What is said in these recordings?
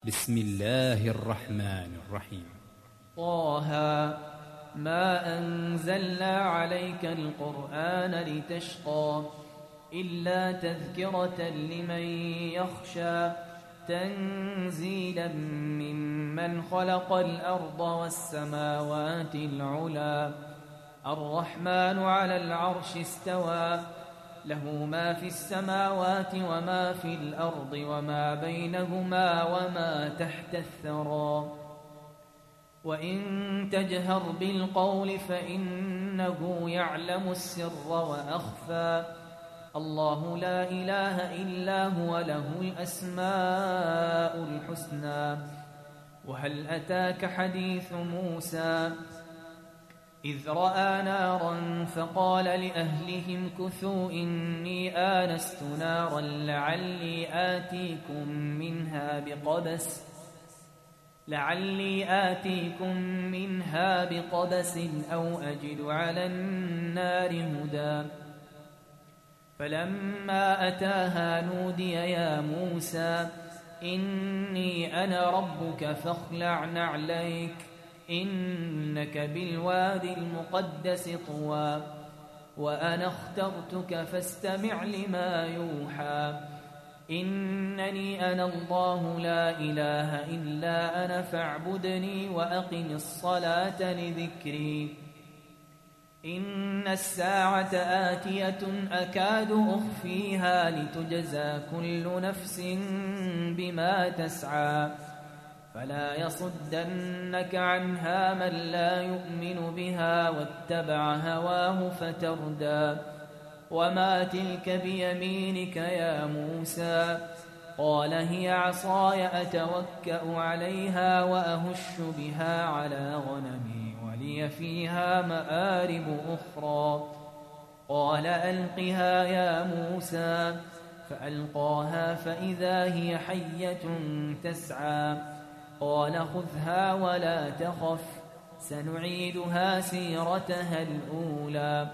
بسم الله الرحمن الرحيم. طه ما أنزلنا عليك القرآن لتشقى إلا تذكرة لمن يخشى تنزيلا ممن خلق الأرض والسماوات العلى الرحمن على العرش استوى له ما في السماوات وما في الأرض وما بينهما وما تحت الثرى وإن تجهر بالقول فإنه يعلم السر وأخفى الله لا إله إلا هو له الأسماء الحسنى وهل أتاك حديث موسى إذ رأى نارا فقال لأهلهم كثوا إني آنست نارا لعلي آتيكم منها بقبس أو أجد على النار هدى فلما أتاها نودي يا موسى إني أنا ربك فاخلع نعليك إنك بالواد المقدس طوى وأنا اخترتك فاستمع لما يوحى إنني أنا الله لا إله إلا أنا فاعبدني وأقم الصلاة لذكري إن الساعة آتية أكاد أخفيها لتجزى كل نفس بما تسعى فلا يصدنك عنها من لا يؤمن بها واتبع هواه فتردى وما تلك بيمينك يا موسى قال هي عصاي أتوكأ عليها وأهش بها على غنمي ولي فيها مآرب أخرى قال ألقها يا موسى فألقاها فإذا هي حية تسعى قال خذها ولا تخف سنعيدها سيرتها الأولى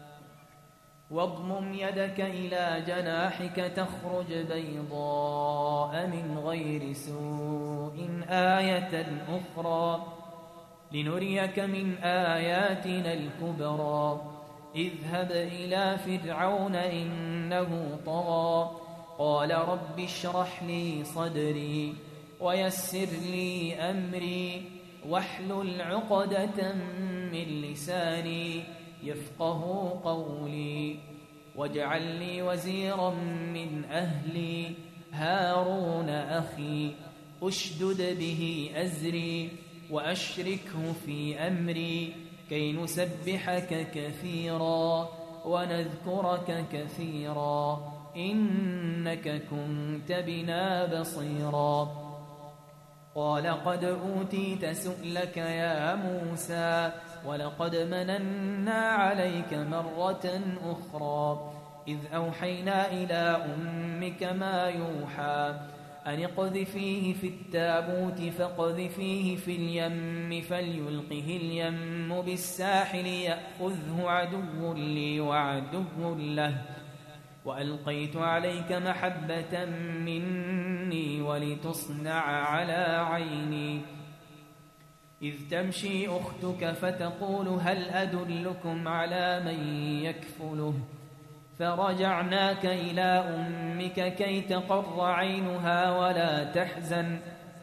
واضمم يدك إلى جناحك تخرج بيضاء من غير سوء آية أخرى لنريك من آياتنا الكبرى اذهب إلى فرعون إنه طغى قال رب اشرح لي صدري ويسر لي أمري واحلل عقدة من لساني يفقه قولي واجعل لي وزيرا من أهلي هارون أخي أشدد به أزري وأشركه في أمري كي نسبحك كثيرا ونذكرك كثيرا إنك كنت بنا بصيرا قال قد أوتيت سؤلك يا موسى ولقد مننا عليك مرة أخرى إذ أوحينا إلى أمك ما يوحى أن اقذفيه في التابوت فاقذفيه في اليم فليلقه اليم بالساحل يأخذه عدو لي وعدو له وألقيت عليك محبة مني ولتصنع على عيني إذ تمشي أختك فتقول هل أدلكم على من يكفله فرجعناك إلى أمك كي تقر عينها ولا تحزن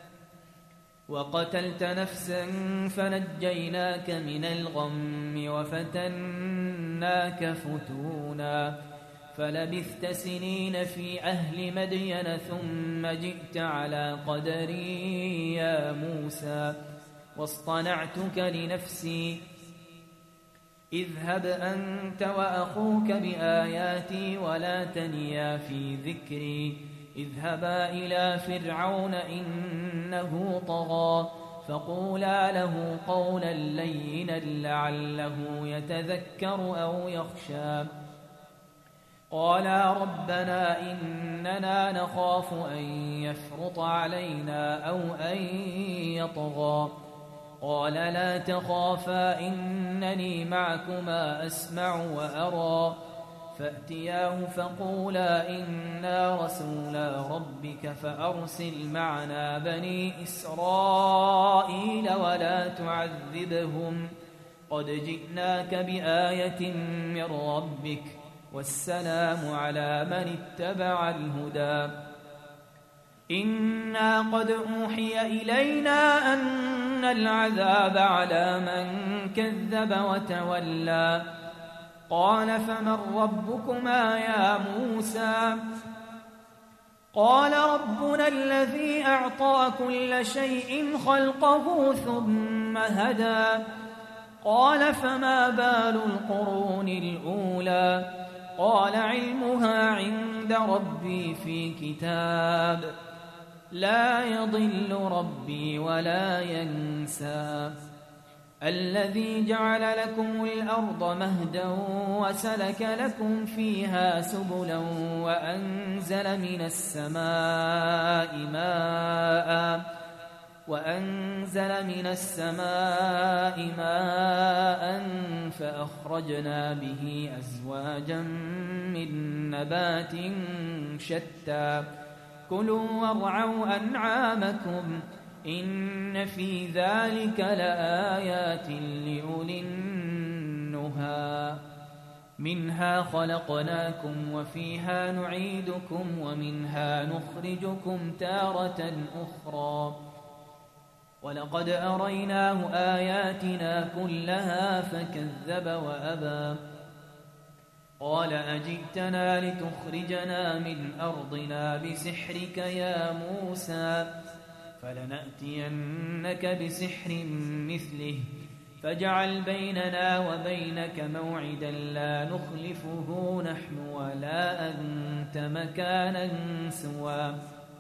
وقتلت نفسا فنجيناك من الغم وفتناك فتونا فلبثت سنين في أهل مدين ثم جئت على قدري يا موسى واصطنعتك لنفسي اذهب أنت وأخوك بآياتي ولا تنيا في ذكري اذهبا إلى فرعون إنه طغى فقولا له قولا لينا لعله يتذكر أو يخشى قالا ربنا إننا نخاف أن يفرط علينا أو أن يطغى قال لا تخافا إنني معكما أسمع وأرى فأتياه فقولا إنا رسولا ربك فأرسل معنا بني إسرائيل ولا تعذبهم قد جئناك بآية من ربك والسلام على من اتبع الهدى إنا قد أوحي إلينا أن العذاب على من كذب وتولى قال فمن ربكما يا موسى قال ربنا الذي أعطى كل شيء خلقه ثم هدى قال فما بال القرون الأولى قال علمها عند ربي في كتاب لا يضل ربي ولا ينسى الذي جعل لكم الأرض مهدا وسلك لكم فيها سبلا وأنزل من السماء ماء فأخرجنا به أزواجا من نبات شتى كلوا وارعوا أنعامكم إن في ذلك لآيات لأولي النهى منها خلقناكم وفيها نعيدكم ومنها نخرجكم تارة أخرى ولقد أريناه آياتنا كلها فكذب وأبى قال أجئتنا لتخرجنا من أرضنا بسحرك يا موسى فلنأتينك بسحر مثله فاجعل بيننا وبينك موعدا لا نخلفه نحن ولا أنت مكانا سوى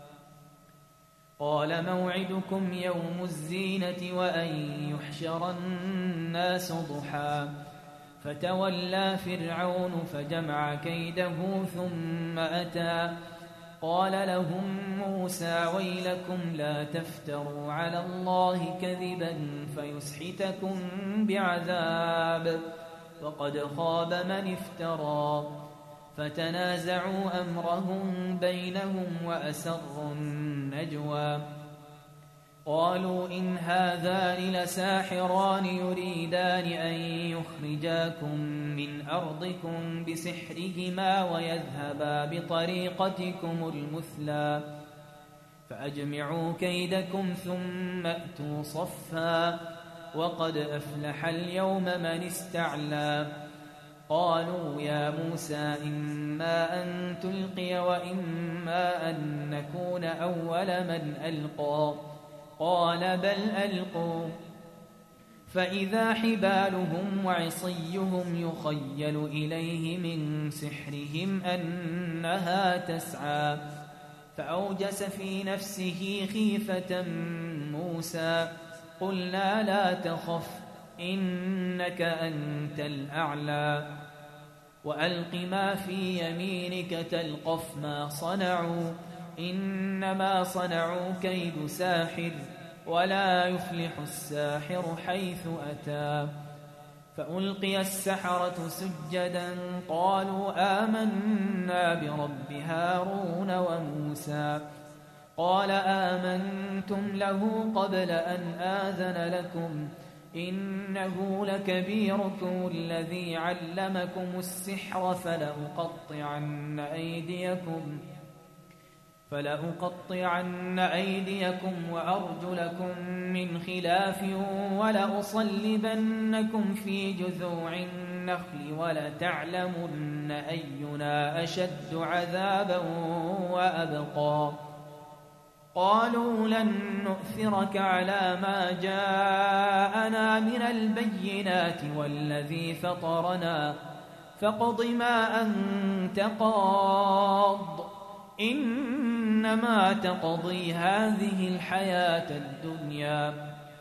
قال موعدكم يوم الزينة وأن يحشر الناس ضحى فتولى فرعون فجمع كيده ثم أتى قال لهم موسى ويلكم لا تفتروا على الله كذبا فيسحتكم بعذاب وقد خاب من افترى فتنازعوا أمرهم بينهم وأسروا النجوى قالوا إن هذان لساحران يريدان أن يخرجاكم من أرضكم بسحرهما ويذهبا بطريقتكم المثلى فأجمعوا كيدكم ثم أتوا صفا وقد أفلح اليوم من استعلى قالوا يا موسى إما أن تلقي وإما أن نكون أول من ألقى قال بل ألقوا فإذا حبالهم وعصيهم يخيل إليه من سحرهم أنها تسعى فأوجس في نفسه خيفة موسى قلنا لا تخف إنك أنت الأعلى وألق ما في يمينك تلقف ما صنعوا إنما صنعوا كيد ساحر ولا يفلح الساحر حيث أتى فألقي السحرة سجدا قالوا آمنا برب هارون وموسى قال آمنتم له قبل أن آذن لكم إنه لكبيركم الذي علمكم السحر فلأقطعن أيديكم وأرجلكم من خلاف ولأصلبنكم في جذوع النخل ولتعلمن أينا أشد عذابا وأبقى قالوا لن نؤثرك على ما جاءنا من البينات والذي فطرنا فاقض ما أنت قاض إنما تقضي هذه الحياة الدنيا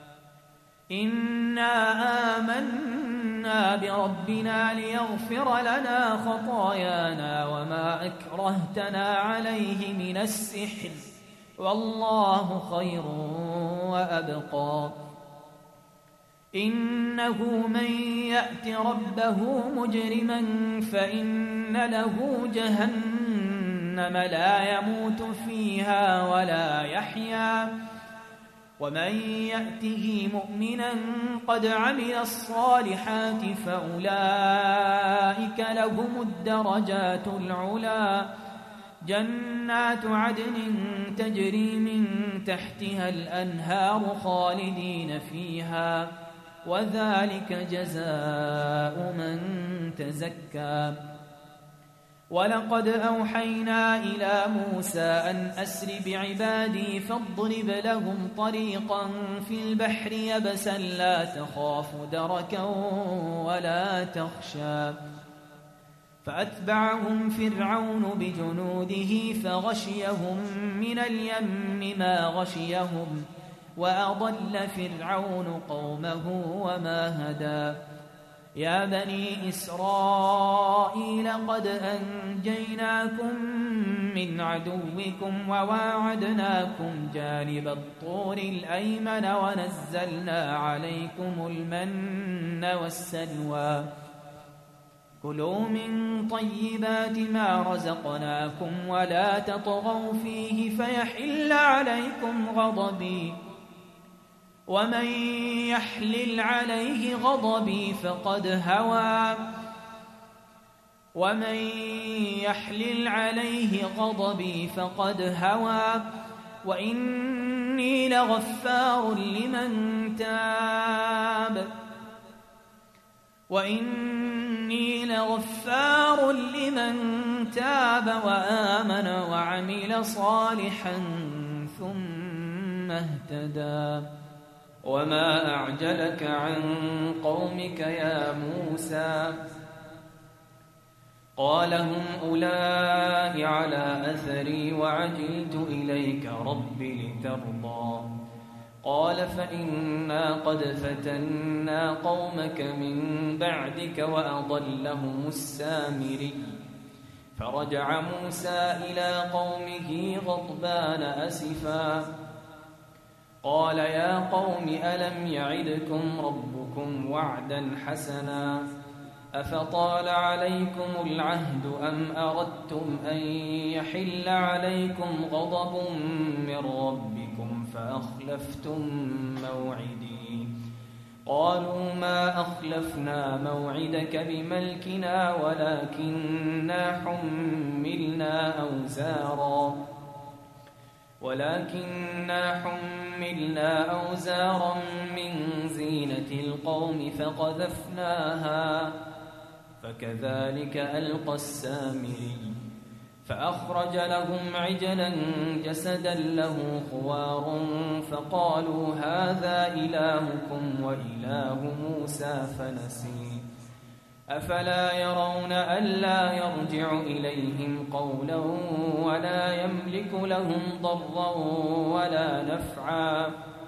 إنا آمنا بربنا ليغفر لنا خطايانا وما أكرهتنا عليه من السحر والله خير وأبقى إنه من يأت ربه مجرما فإن له جهنم لا يموت فيها ولا يحيا ومن يأته مؤمنا قد عمل الصالحات فأولئك لهم الدرجات العلى جنات عدن تجري من تحتها الأنهار خالدين فيها وذلك جزاء من تزكى ولقد أوحينا إلى موسى أن أسر بعبادي فاضرب لهم طريقا في البحر يبسا لا تخاف دركا ولا تخشى فأتبعهم فرعون بجنوده فغشيهم من اليم ما غشيهم وأضل فرعون قومه وما هدى يا بني إسرائيل قد أنجيناكم من عدوكم وواعدناكم جانب الطور الأيمن ونزلنا عليكم المن والسلوى كلوا من طيبات ما رزقناكم ولا تطغوا فيه فيحل عليكم غضبي ومن يحلل عليه غضبي فقد هوى وإني لغفار لمن تاب وآمن وعمل صالحا ثم اهتدى وما أعجلك عن قومك يا موسى قال هم أولئك على أثري وعجلت إليك رب لترضى قال فإنا قد فتنا قومك من بعدك وأضلهم السامري فرجع موسى إلى قومه غضبان أسفا قال يا قوم ألم يعدكم ربكم وعدا حسنا أفطال عليكم العهد أم أردتم أن يحل عليكم غضب من ربكم فأخلفتم موعدي قالوا ما أخلفنا موعدك بملكنا ولكننا حملنا أوزارا من زينة القوم فقذفناها فكذلك ألقى السامري فأخرج لهم عجلا جسدا له خوار فقالوا هذا إلهكم وإله موسى فنسي أفلا يرون ألا يرجع إليهم قولا ولا يملك لهم ضرا ولا نفعا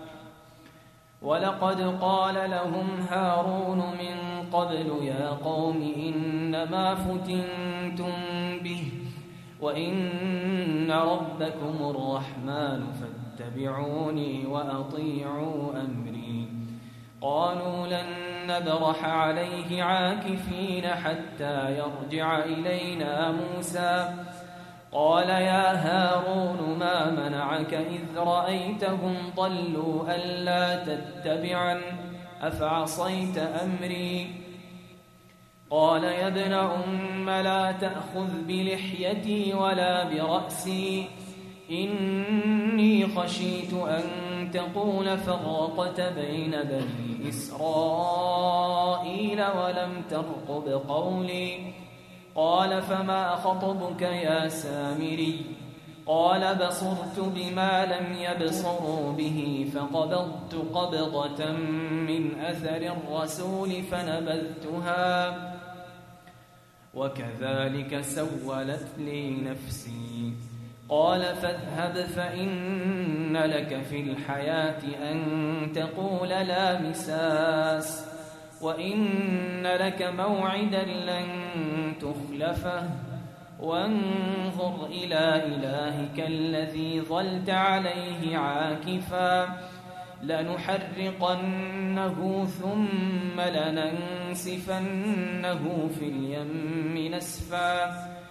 ولقد قال لهم هارون من قبل يا قوم إنما فتنتم به وإن ربكم الرحمن فاتبعوني وأطيعوا أمري قالوا لن نبرح عليه عاكفين حتى يرجع إلينا موسى قال يا هارون ما منعك إذ رأيتهم ضلوا ألا تتبعن أفعصيت أمري قال يا ابن أم لا تأخذ بلحيتي ولا برأسي إني خشيت أن تقول فرقت بين بني إسرائيل ولم ترقب قولي قال فما خطبك يا سامري قال بصرت بما لم يبصروا به فقبضت قبضة من أثر الرسول فنبذتها وكذلك سولت لي نفسي قال فاذهب فإن لك في الحياة أن تقول لا مساس وإن لك موعدا لن تخلفه وانظر إلى إلهك الذي ظلت عليه عاكفا لنحرقنه ثم لننسفنه في اليم نسفا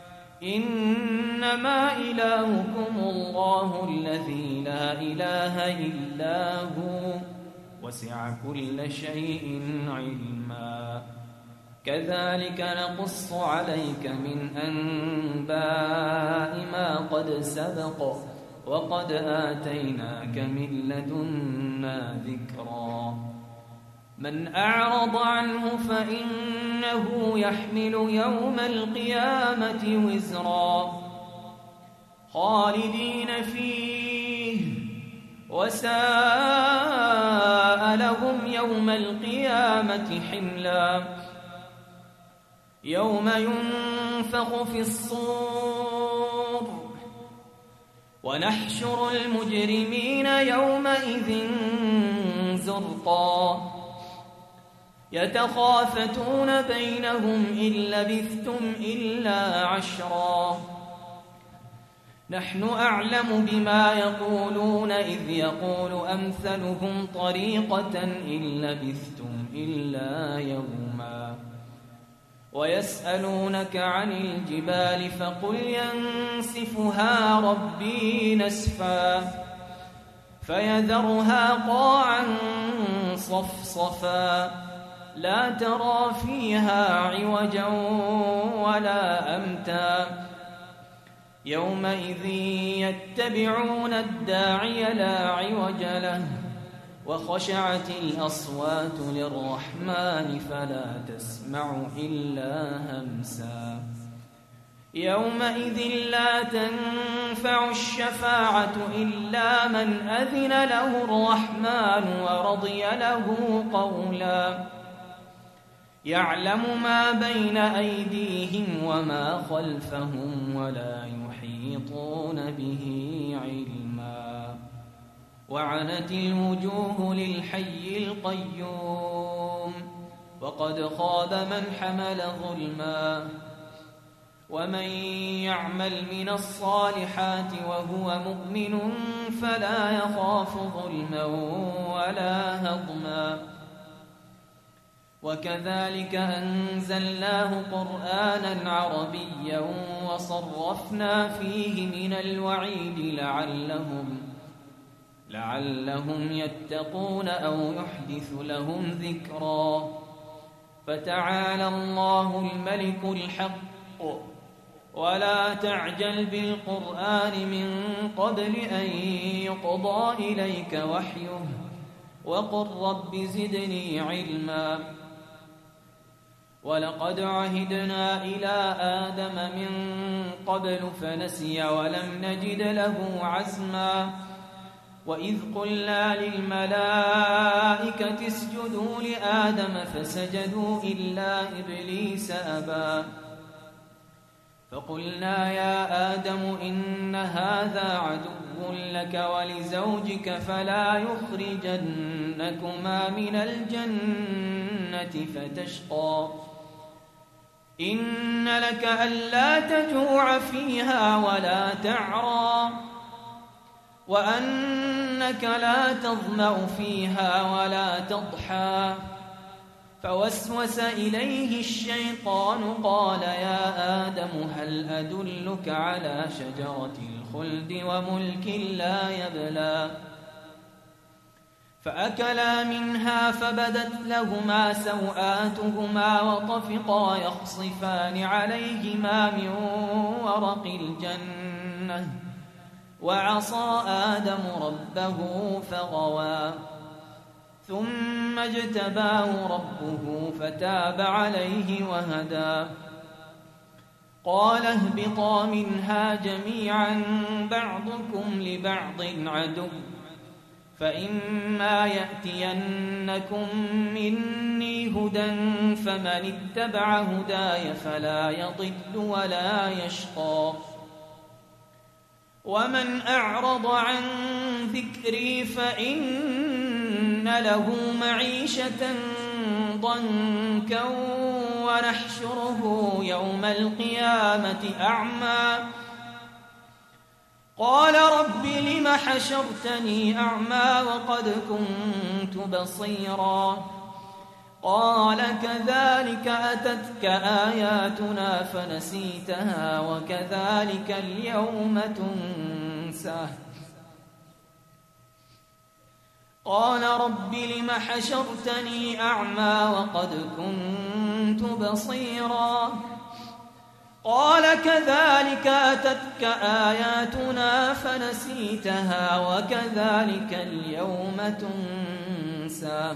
إنما إلهكم الله الذي لا إله إلا هو وسع كل شيء علما كذلك نقص عليك من أنباء ما قد سبق وقد آتيناك من لدنا ذكرا من أعرض عنه فإنه يحمل يوم القيامة وزرا خالدين فيه وساء لهم يوم القيامة حملا يوم ينفخ في الصور ونحشر المجرمين يومئذ زرقا يتخافتون بينهم إن لبثتم إلا عشرا نحن أعلم بما يقولون إذ يقول أمثلهم طريقة إن لبثتم إلا يوما ويسألونك عن الجبال فقل ينسفها ربي نسفا فيذرها قاعا صفصفا لا ترى فيها عوجا ولا أمتا يومئذ يتبعون الداعي لا عوج له وخشعت الأصوات للرحمن فلا تسمع إلا همسا يومئذ لا تنفع الشفاعة إلا من أذن له الرحمن ورضي له قولا يعلم ما بين أيديهم وما خلفهم ولا يحيطون به علما وعنت الوجوه للحي القيوم وقد خاب من حمل ظلما ومن يعمل من الصالحات وهو مؤمن فلا يخاف ظلما ولا هضما وكذلك أنزلناه قرآنا عربيا وصرفنا فيه من الوعيد لعلهم يتقون أو يحدث لهم ذكرا فتعالى الله الملك الحق ولا تعجل بالقرآن من قبل أن يقضى إليك وحيه وقل رب زدني علما ولقد عهدنا إلى آدم من قبل فنسي ولم نجد له عزما وإذ قلنا للملائكة اسجدوا لآدم فسجدوا إلا إبليس أبى فقلنا يا آدم إن هذا عدو لك ولزوجك فلا يخرجنكما من الجنة فتشقى إن لك ألا تجوع فيها ولا تعرى وأنك لا تظمأ فيها ولا تضحى فوسوس إليه الشيطان قال يا آدم هل أدلك على شجرة الخلد وملك لا يبلى فأكلا منها فبدت لهما سوآتهما وطفقا يخصفان عليهما من ورق الجنة وعصى آدم ربه فغوى ثم اجتباه ربه فتاب عليه وهدى قال اهبطا منها جميعا بعضكم لبعض عدو فإما يأتينكم مني هدى فمن اتبع هداي فلا يضل ولا يشقى ومن أعرض عن ذكري فإن له معيشة ضنكا ونحشره يوم القيامة أعمى قال رب لم حشرتني أعمى وقد كنت بصيرا قال كذلك أتتك آياتنا فنسيتها وكذلك اليوم تنسى قال رب لم حشرتني أعمى وقد كنت بصيرا قال كذلك أتتك آياتنا فنسيتها وكذلك اليوم تنسى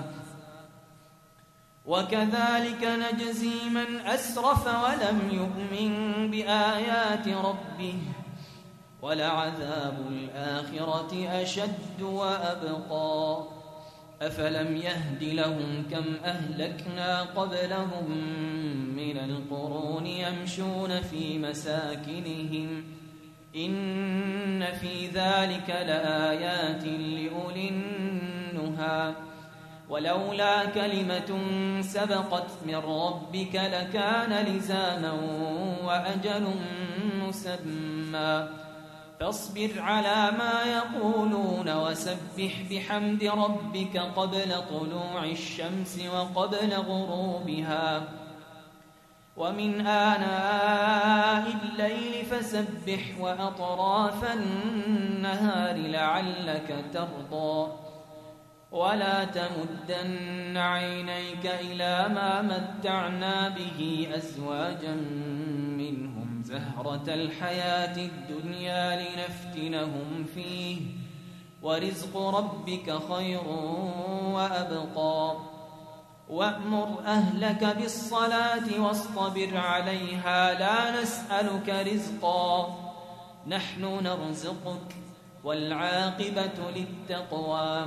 وكذلك نجزي من أسرف ولم يؤمن بآيات ربه ولعذاب الآخرة أشد وأبقى أفلم يهد لهم كم أهلكنا قبلهم من القرون يمشون في مساكنهم إن في ذلك لآيات لأولي النهى ولولا كلمة سبقت من ربك لكان لزاما وأجل مسمى فاصبر على ما يقولون وسبح بحمد ربك قبل طلوع الشمس وقبل غروبها ومن آناء الليل فسبح وأطراف النهار لعلك ترضى ولا تمدن عينيك إلى ما متعنا به أزواجا منهم زهرة الحياة الدنيا لنفتنهم فيه ورزق ربك خير وأبقى وأمر أهلك بالصلاة واصطبر عليها لا نسألك رزقا نحن نرزقك والعاقبة للتقوى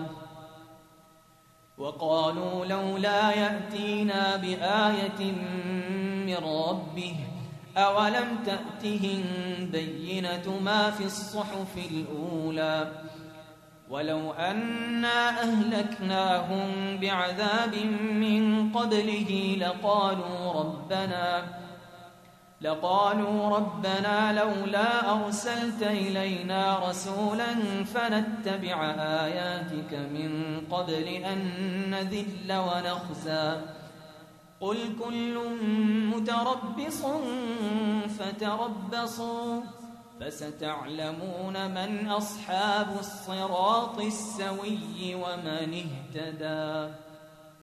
وقالوا لولا يأتينا بآية من ربه أولم تأتهم بينة ما في الصحف الأولى ولو أنا أهلكناهم بعذاب من قبله لقالوا ربنا لولا أرسلت إلينا رسولا فنتبع آياتك من قبل أن نذل ونخزى قل كل متربص فتربصوا فستعلمون من أصحاب الصراط السوي ومن اهتدى